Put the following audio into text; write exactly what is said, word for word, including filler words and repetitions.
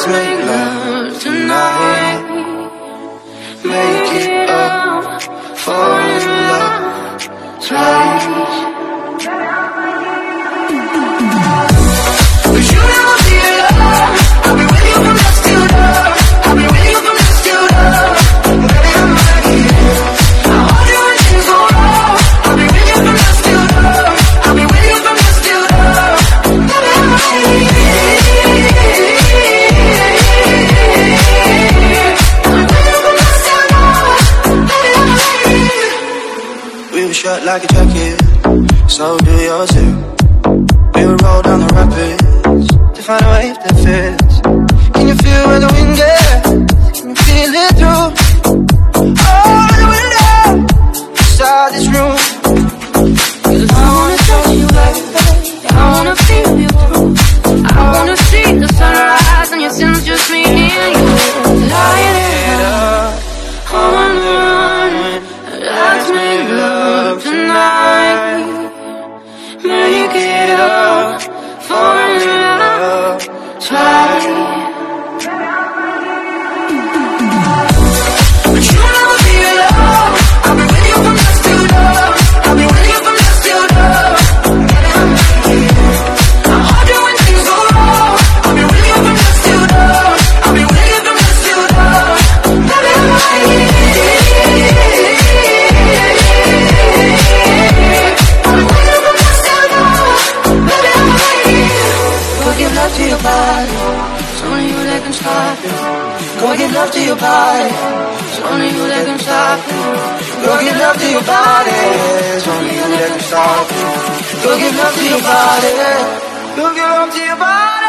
Let's make love tonight. Make it up, fall in love twice. But you never feel love. I've been with you from dusk till dawn. I've been with you from dusk till dawn. Baby, I'm right here. I hold you when things go wrong. I've been with you from dusk till dawn. I've been with you from dusk till dawn. Baby, I'm right here. Shut like a jacket, so do yours too. We will roll down the rapids to find a wave that fits. Can you feel where the wind gets? Can you feel it through all the window inside this room? 'Cause I wanna touch you, baby. I wanna feel you. I wanna see the sunrise and your sins, just me and you. Light it up on the run. Let's make love tonight. Make it up, fall in love twice. But you never feel love. I've been with you from dusk till dawn. I've been with you from dusk till dawn. Baby, I'm right here. I hold you when things go wrong. I've been with you from dusk till dawn. I've been with you from dusk till dawn. Baby, I'm right here. To your body, it's only you that can stop it. Go get love to your body, it's only you that can stop it. Go get love to your body, it's only you that can stop it. Go get love to your body, go get love to your body.